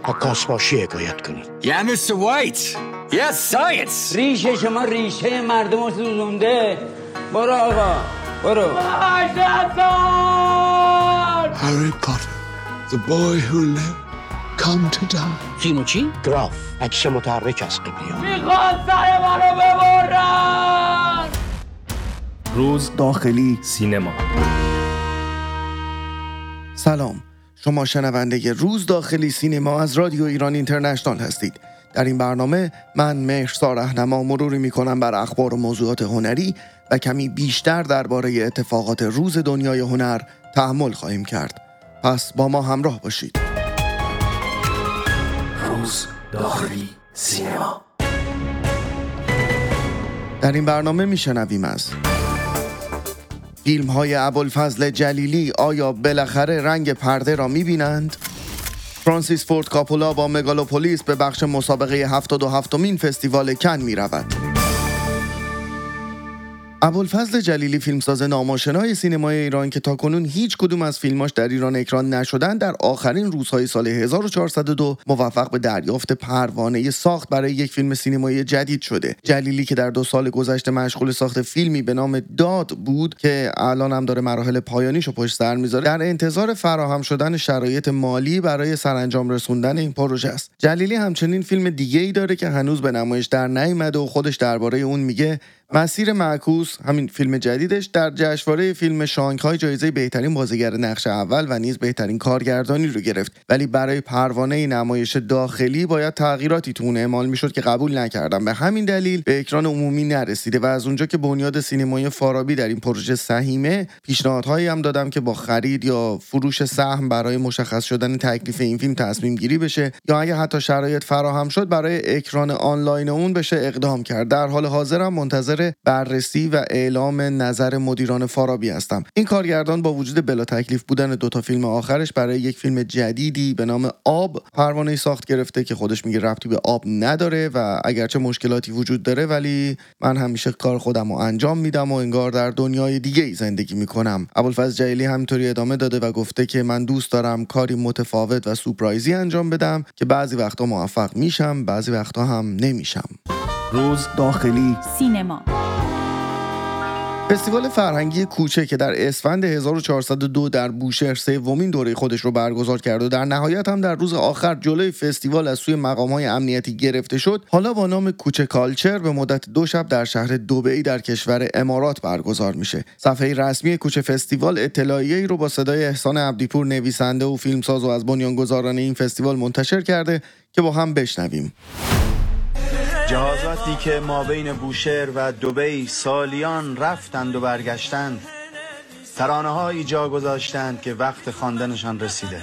عکاس‌باشی حکایت کنید. Yeah, Mr. White. Yes, science. ریشه شما ریشه مردم رو سوزونده. برو آقا برو. Harry Potter, the boy who lived, come to die. چی چی؟ گراف عکس متحرک از قبلی‌ها. میخوان سر منو ببرن. روز داخلی سینما. سلام، شما شنونده روز داخلی سینما از رادیو ایران اینترنشنال هستید. در این برنامه من مهرسا رهنما مروری میکنم بر اخبار و موضوعات هنری و کمی بیشتر درباره اتفاقات روز دنیای هنر تأمل خواهیم کرد. پس با ما همراه باشید. روز داخلی سینما. در این برنامه میشنویم از فیلم‌های ابوالفضل جلیلی آیا بالاخره رنگ پرده را می‌بینند؟ فرانسیس فورد کاپولا با مگالوپولیس به بخش مسابقه 77مین فستیوال کن می‌رود. ابوالفضل جلیلی فیلمساز ناماشنای سینمای ایران که تاکنون هیچ کدوم از فیلماش در ایران اکران نشدن، در آخرین روزهای سال 1402 موفق به دریافت پروانه ساخت برای یک فیلم سینمایی جدید شده. جلیلی که در 2 سال گذشته مشغول ساخت فیلمی به نام داد بود که الان هم داره مراحل پایانیشو پشت سر میذاره، در انتظار فراهم شدن شرایط مالی برای سرانجام رسوندن این پروژه است. جلیلی همچنین فیلم دیگه‌ای داره که هنوز به نمایش در نیامده و خودش درباره اون میگه مسیر معکوس، همین فیلم جدیدش، در جشنواره فیلم شانگهای جایزه بهترین بازیگر نقش اول و نیز بهترین کارگردانی رو گرفت، ولی برای پروانه نمایش داخلی باید تغییراتی تو اون اعمال میشد که قبول نکردم. به همین دلیل به اکران عمومی نرسیده و از اونجا که بنیاد سینمایی فارابی در این پروژه سهیمه، پیشنهادهایی هم دادم که با خرید یا فروش سهم برای مشخص شدن تکلیف این فیلم تصمیم گیری بشه یا اگه حتی شرایط فراهم شد برای اکران آنلاین اون بشه اقدام کرد. در حال حاضرم منتظر بررسی و اعلام نظر مدیران فارابی هستم. این کارگردان با وجود بلا تکلیف بودن 2 فیلم آخرش برای یک فیلم جدیدی به نام آب پروانه ساخت گرفته که خودش میگه ربطی به آب نداره و اگرچه مشکلاتی وجود داره ولی من همیشه کار خودم رو انجام میدم و انگار در دنیای دیگه‌ای زندگی میکنم. ابوالفضل جلیلی همینطوری ادامه داده و گفته که من دوست دارم کاری متفاوت و سورپرایزی انجام بدم که بعضی وقتا موفق میشم، بعضی وقتا هم نمیشم. روز داخلی سینما. فستیوال فرهنگی کوچه که در اسفند 1402 در بوشهر 3مین دوره خودش رو برگزار کرد و در نهایت هم در روز آخر جلوی فستیوال از سوی مقام‌های امنیتی گرفته شد، حالا با نام کوچه کالچر به مدت 2 شب در شهر دبی در کشور امارات برگزار میشه. صفحه رسمی کوچه فستیوال اطلاعیه‌ای رو با صدای احسان عبدیپور نویسنده و فیلمساز و از بنیانگذاران این فستیوال منتشر کرده که با هم بشنویم. جهازاتی که ما بین بوشهر و دبی سالیان رفتند و برگشتند، ترانه‌هایی جا گذاشتند که وقت خواندنشان رسیده.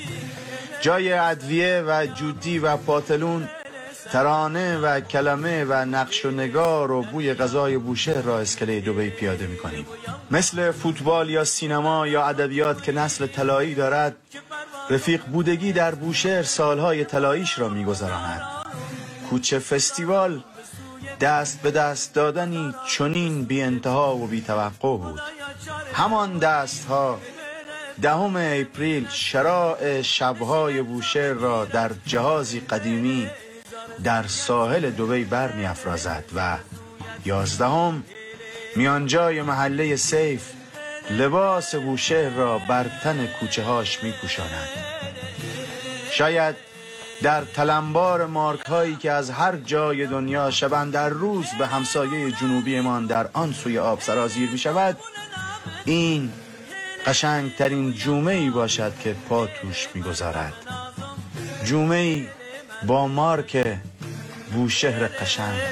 جای ادویه و جوتی و پاتلون، ترانه و کلمه و نقش و نگار و بوی غذای بوشهر را اسکله دبی پیاده می‌کنیم. مثل فوتبال یا سینما یا ادبیات که نسل طلایی دارد، رفیق بودگی در بوشهر سالهای طلاییش را می‌گذراند. کوچه فستیوال دست به دست دادنی چنین بی انتها و بی توقع بود. همان دست ها 10 اپریل شراع شبهای بوشهر را در جهازی قدیمی در ساحل دبی برمی افرازد و 11 میانجای محله سیف لباس بوشهر را بر تن کوچه هاش می پوشاند. شاید در تلمبار مارک هایی که از هر جای دنیا شبن در روز به همسایه جنوبی من در آن سوی آب سرازیر می شود، این قشنگ ترین جومه‌ای باشد که پا توش می گذارد. جومه‌ای با مارک بوشهر قشنگ.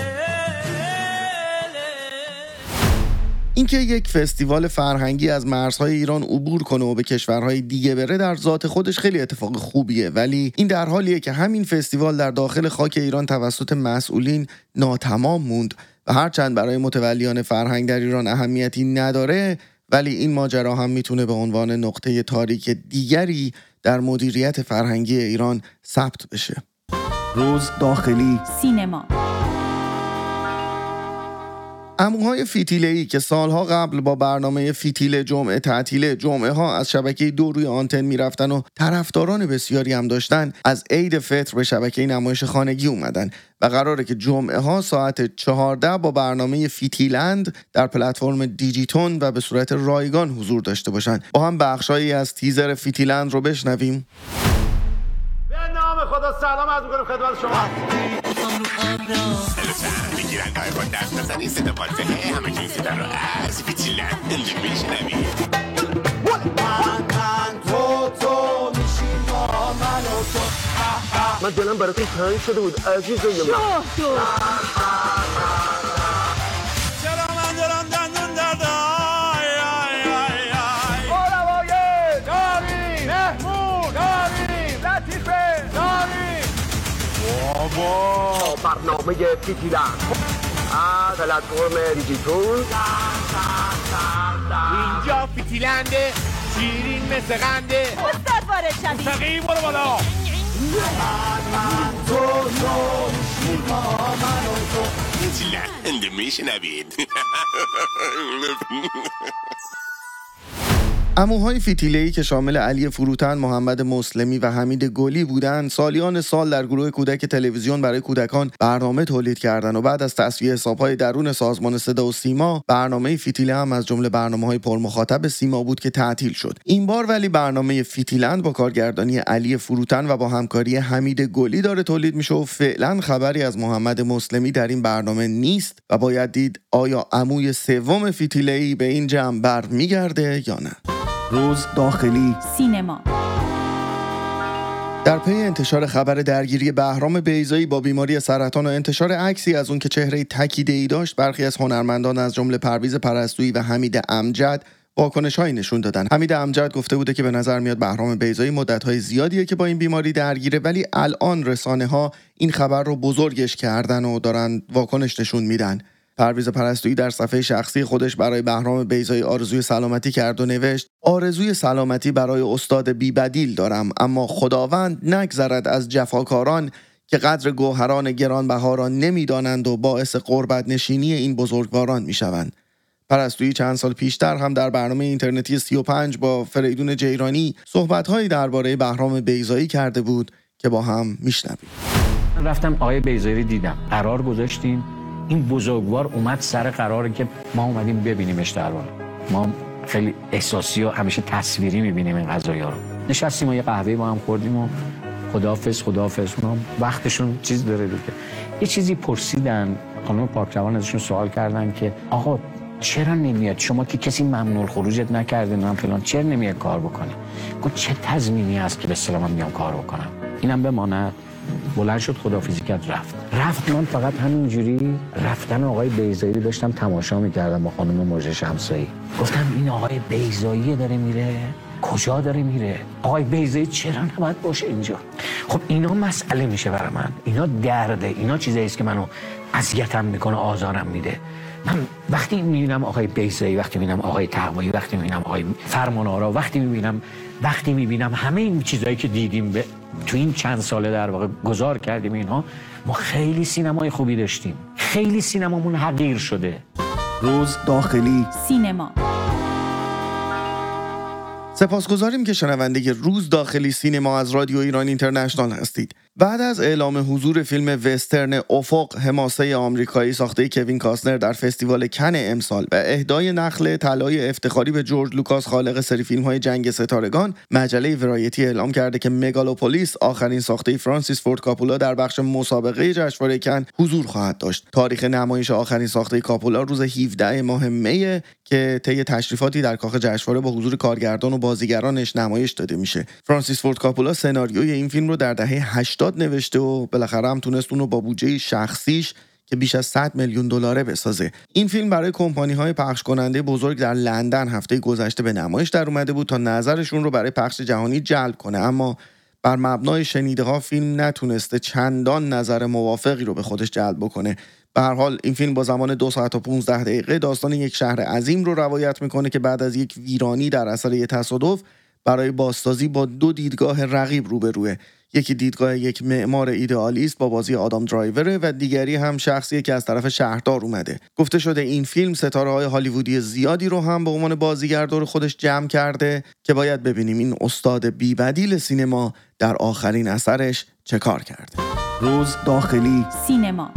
اینکه یک فستیوال فرهنگی از مرزهای ایران عبور کنه و به کشورهای دیگه بره در ذات خودش خیلی اتفاق خوبیه، ولی این در حالیه که همین فستیوال در داخل خاک ایران توسط مسئولین ناتمام موند و هرچند برای متولیان فرهنگ در ایران اهمیتی نداره، ولی این ماجرا هم میتونه به عنوان نقطه تاریک دیگری در مدیریت فرهنگی ایران ثبت بشه. روز داخلی سینما. عموهای فیتیله‌ای که سالها قبل با برنامه فیتیل جمعه تعطیله جمعه ها از شبکه 2 روی آنتن میرفتن و طرفداران بسیاری هم داشتن، از عید فطر به شبکه نمایش خانگی اومدن و قراره که جمعه ها ساعت 14 با برنامه فیتیلند در پلتفرم دیجیتون و به صورت رایگان حضور داشته باشن. با هم بخشایی از تیزر فیتیلند رو بشنویم. به نام خدا سلام عرض می‌کنم خدمت شما. میگیرن دای با دست بزنی صدا بازه همه که این صدا رو از فیتیلند اینجا میشنوی. من تو میشیم با من و تو. من دلم براتون تنگ شده بود عزیزای من. چرا من دارم دندون درد آروایه داریم مهمون داریم لطیفه داریم بابا برنامه فیتیلند از پلتفرم دیجیتال. اینجا فیتیلنده شیرین مثل قنده استاد وارد شدید مستقیم برو بالا. من تو فیتیلند میشنوید. عموهای فیتیله‌ای که شامل علی فروتن، محمد مسلمی و حمید گلی بودند، سالیان سال در گروه کودک تلویزیون برای کودکان برنامه تولید کردند و بعد از تصفیه حساب‌های درون سازمان صدا و سیما، برنامه فیتیله هم از جمله برنامه‌های پرمخاطب سیما بود که تعطیل شد. این بار ولی برنامه فیتیلند با کارگردانی علی فروتن و با همکاری حمید گلی داره تولید میشه و فعلا خبری از محمد مسلمی در این برنامه نیست و باید دید آیا عموی سوم فیتیله‌ای به این جمع برمیگرده یا نه. روز داخلی سینما. در پی انتشار خبر درگیری بهرام بیضایی با بیماری سرطان و انتشار عکسی از اون که چهره تکیده‌ای داشت، برخی از هنرمندان از جمله پرویز پرستویی و حمید امجد واکنش‌هایی نشون دادن. حمید امجد گفته بوده که به نظر میاد بهرام بیضایی مدت‌های زیادیه که با این بیماری درگیره، ولی الان رسانه‌ها این خبر رو بزرگش کردن و دارن واکنش نشون میدن. پرویز پرستویی در صفحه شخصی خودش برای بهرام بیضایی آرزوی سلامتی کرد و نوشت: آرزوی سلامتی برای استاد بی‌بدیل دارم، اما خداوند نگذرد از جفاکاران که قدر گوهران گرانبها را نمی‌دانند و باعث غربت نشینی این بزرگواران می‌شوند. پرستویی چند سال پیشتر هم در برنامه اینترنتی 35 با فریدون جیرانی صحبت‌هایی درباره بهرام بیضایی کرده بود که با هم میشنویم. رفتم آقای بیضایی رو دیدم، قرار گذاشتیم، این بزرگوار اومد سر قراری که ما اومدیم ببینیمش در واقع. ما خیلی احساسی و همیشه تصویری میبینیم این قضایا رو. نشستیم و یه قهوه با هم خوردیم و خداحافظ ما وقتشون چیز داره دیگه. یه چیزی پرسیدن، خانم پاکروان ازشون سوال کردن که آقا چرا نمیاد، شما که کسی ممنوع خروجت نکردین هم فلان، چرا نمیاد کار بکنی؟ گفت چه تضمینی هست که به اصطلاح من میام کار بکنم؟ اینم بماند. بلند شد خداحافظی کرد رفت. من فقط همینجوری رفتن آقای بیضایی رو داشتم تماشا میکردم با خانم موژه شمسایی. گفتم این آقای بیضایی داره میره، کجا داره میره؟ آقای بیضایی چرا نباید باشه اینجا؟ خب اینا مسئله میشه برای من، اینا درده، اینا چیزایی است که منو اذیتم میکنه، آزارم میده. من وقتی میبینم آقای بیضایی، وقتی میبینم آقای تقوایی، وقتی میبینم آقای فرمانآرا، وقتی میبینم همه این چیزایی که دیدیم تو این چند ساله در واقع گذار کردیم، اینها ما خیلی سینمای خوبی داشتیم، خیلی سینمامون حقیر شده. روز داخلی سینما. سپاسگزاریم که شنونده روز داخلی سینما از رادیو ایران اینترنشنال هستید. بعد از اعلام حضور فیلم وسترن افق حماسه آمریکایی ساخته کوین کاستنر در فستیوال کن امسال و اهدای نخل طلای افتخاری به جورج لوکاس خالق سری فیلم‌های جنگ ستارگان، مجله ورایتی اعلام کرده که مگالوپولیس آخرین ساخته فرانسیس فورد کاپولا در بخش مسابقه جشنواره کن حضور خواهد داشت. تاریخ نمایش آخرین ساخته کاپولا روز 17 ماه می که طی تشریفاتی در کاخ جشنواره با حضور کارگردان و بازیگرانش نمایش داده میشه. فرانسیس فورد کاپولا سناریوی این فیلم رو در دهه 80 نوشته و بالاخره هم تونست اون رو با بودجه شخصیش که بیش از 100 میلیون دلاره بسازه. این فیلم برای کمپانی‌های پخش کننده بزرگ در لندن هفته گذشته به نمایش در اومده بود تا نظرشون رو برای پخش جهانی جلب کنه، اما بر مبنای شنیده‌ها فیلم نتونسته چندان نظر موافقی رو به خودش جلب بکنه. به هر حال این فیلم با زمان 2 ساعت و 15 دقیقه داستان یک شهر عظیم رو روایت میکنه که بعد از یک ویرانی در اثر یک تصادف برای بازسازی با 2 دیدگاه رقیب روبروه. یکی دیدگاه یک معمار ایدئالیست با بازی آدام درایوره و دیگری هم شخصیه که از طرف شهردار اومده. گفته شده این فیلم ستاره‌های هالیوودی زیادی رو هم به عنوان بازیگر دور خودش جمع کرده که باید ببینیم این استاد بی‌بدیل سینما در آخرین اثرش چه کار کرده. روز داخلی سینما.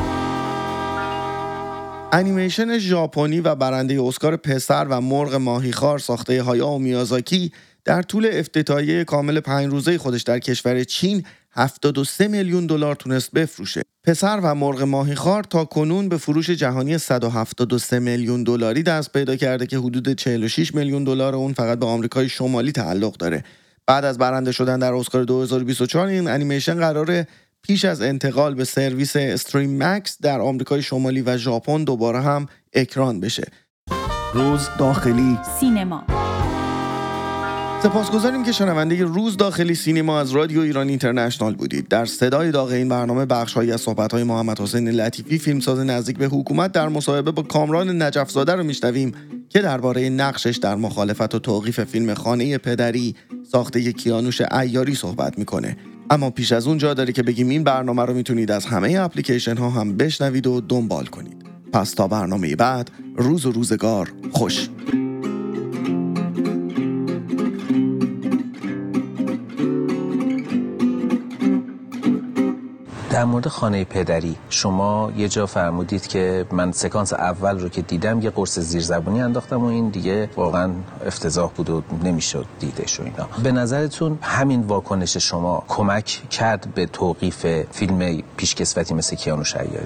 انیمیشن ژاپنی و برنده اسکار پسر و مرغ ماهیخوار ساخته هایائو میازاکی در طول افتتاحیه کامل 5 روزه خودش در کشور چین 73 میلیون دلار تونست بفروشه. پسر و مرغ ماهیخوار تا کنون به فروش جهانی 173 میلیون دلاری دست پیدا کرده که حدود 46 میلیون دلار اون فقط به آمریکای شمالی تعلق داره. بعد از برنده شدن در اسکار 2024 این انیمیشن قراره پیش از انتقال به سرویس استریم مکس در آمریکای شمالی و ژاپن دوباره هم اکران بشه. روز داخلی سینما. سپاسگزاریم که شنونده روز داخلی سینما از رادیو ایران اینترنشنال بودید. در صدای داغ این برنامه بخش‌هایی از صحبت‌های محمد حسین لطیفی، فیلمساز نزدیک به حکومت، در مصاحبه با کامران نجف‌زاده رو میشنویم که درباره نقشش در مخالفت و توقیف فیلم خانه پدری ساخته کیانوش عیاری صحبت میکنه. اما پیش از اون جا داره که بگیم این برنامه رو میتونید از همه اپلیکیشن ها هم بشنوید و دنبال کنید. پس تا برنامه بعد، روز و روزگار خوش. در مورد خانه پدری شما یه جا فرمودید که من سکانس اول رو که دیدم یه قرص زیرزبونی انداختم و این دیگه واقعا افتضاح بود و نمیشد دیدش و اینا. به نظرتون همین واکنش شما کمک کرد به توقیف فیلم پیشکسوتی مثل کیانوش عیاری؟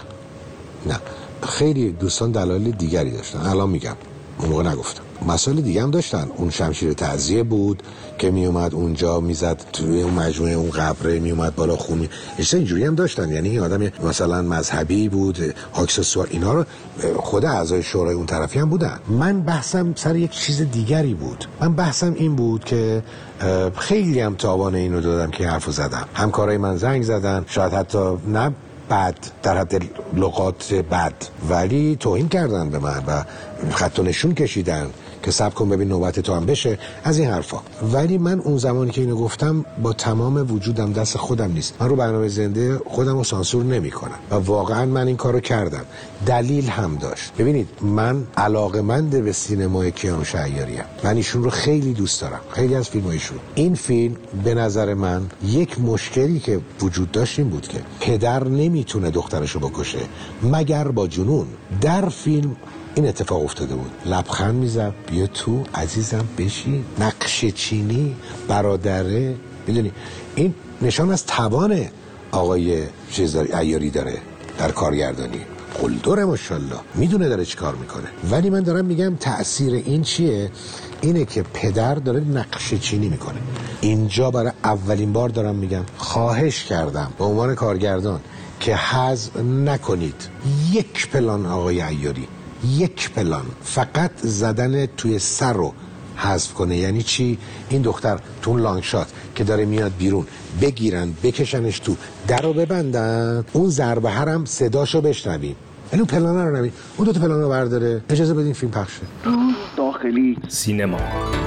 نه خیلی دوستان دلایل دیگری داشتن. الان میگم، اون موقع نگفتم. مسائل دیگه هم داشتن. اون شمشیر تعزیه بود که می اومد اونجا میزد توی اون مجموعه اون قبره، می اومد بالا خون. اینجوری هم داشتن. یعنی این آدم مثلا مذهبی بود، اکسسوار، اینا رو خود اعضای شورای اون طرفی هم بودن. من بحثم سر یک چیز دیگری بود. من بحثم این بود که خیلی هم تاوان اینو دادم که حرفو زدم. همکارای من زنگ زدن، شاید حتی نه بد در حد لغات بد، ولی توهین کردن به من و خط و نشون کشیدن که صبر کن ببین نوبت تو هم بشه، از این حرفا. ولی من اون زمانی که اینو گفتم با تمام وجودم، دست خودم نیست، من رو برنامه زنده خودم رو سانسور نمی کنم و واقعا من این کارو کردم. دلیل هم داشت. ببینید من علاقه‌مند به سینمای کیانوش عیاری‌ام. من ایشون رو خیلی دوست دارم، خیلی از فیلمایشون. این فیلم به نظر من یک مشکلی که وجود داشت این بود که پدر نمیتونه دخترشو بکشه مگر با جنون. در فیلم این اتفاق افتاده بود. لبخند میزد، بیا تو عزیزم بشی، نقش چینی، برادره. میدونی این نشان از توان آقای عیاری داره در کارگردانی. قلدره ماشاءالله، میدونه داره چی کار میکنه. ولی من دارم میگم تأثیر این چیه؟ اینه که پدر داره نقش چینی میکنه. اینجا برای اولین بار دارم میگم، خواهش کردم به عنوان کارگردان که حذف نکنید یک پلان آقای عیاری، یک پلان، فقط زدن توی سر رو حذف کنه. یعنی چی؟ این دختر تو اون لانگ شات که داره میاد بیرون، بگیرن بکشنش تو، در رو ببندن، اون ضربه هم صداشو بشنویم. یعنی اون پلانه رو نبین، اون 2 تا پلان رو برداره. اجازه بدین فیلم پخشه. روز داخلی سینما.